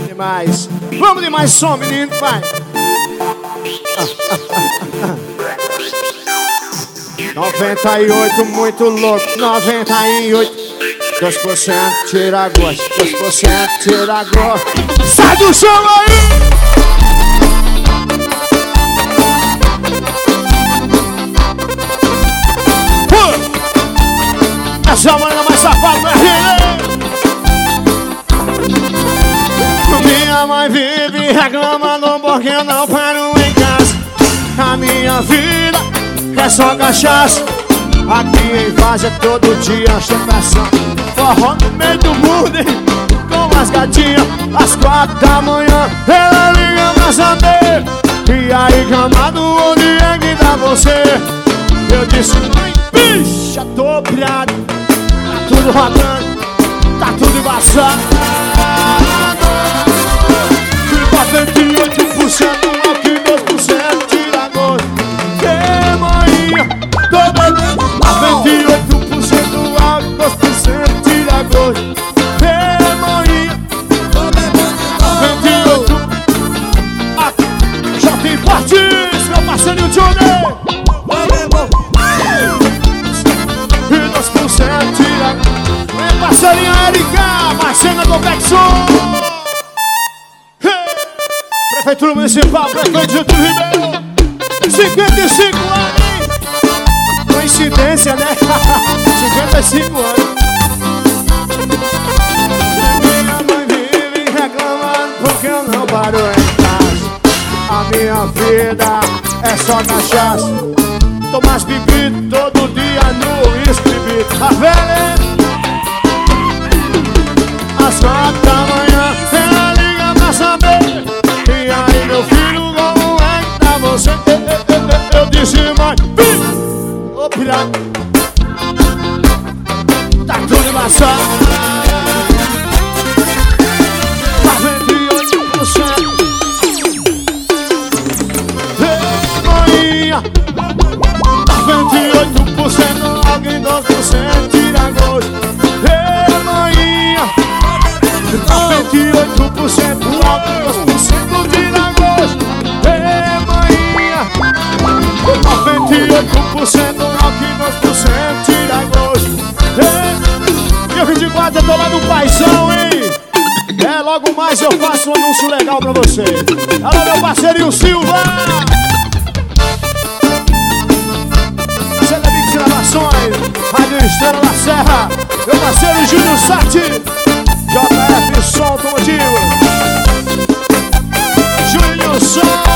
demais. Vamos de mais som, menino, vai. 98, muito louco. 98. 2% tira gosto. 2% tira gosto. Sai do chão aí! Essa manhã mais safada da minha mãe vive reclamando porque eu não paro em casa. A minha vida é só cachaça. Aqui em Várzea todo dia ostentação. Forró no meio do mundo, hein? Com as gatinhas. Às 4 da manhã ela liga pra saber. E aí, camado, onde é que tá você? Eu disse, mãe, bicha, tô pilhado. Tá tudo rodando, tá tudo embaçado. 98% aqui, 2% tira gosto. Que manhã, toda 98% alto, 2% tira gosto. Que manhã, 98%. Já tem fortes, meu parceirinho Johnny. E 2% tira. Minha parceirinha Erika, Marcena do Bexon. Prefeitura Municipal, Prefeito Getúlio Ribeiro. 55 anos, hein? Coincidência, né? 55 anos. Minha mãe vive reclamando porque eu não paro em casa. A minha vida é só cachaça. Tô mais bebido todo dia no escrevi. A velha às 4 da manhã ela liga pra saber. E aí, meu filho, como é que tá você? Eu disse, mãe, ô pirata, tá tudo embaçado. 98%. Ei, manhinha, 98%, alguém 2% tira gosto. Ei, manhinha, 98% alto, 2% tira gosto. Ei, manhinha, 98% alto, 2% tira gosto. Ei, dia 24 eu tô lá no Paizão, hein? É, logo mais eu faço um anúncio legal pra você. Alô, meu parceirinho Silva. Celebix Gravações, Rádio Estrela da Serra. Meu parceiro Júnior Sati, JF Som Automotivo. Júnior Som.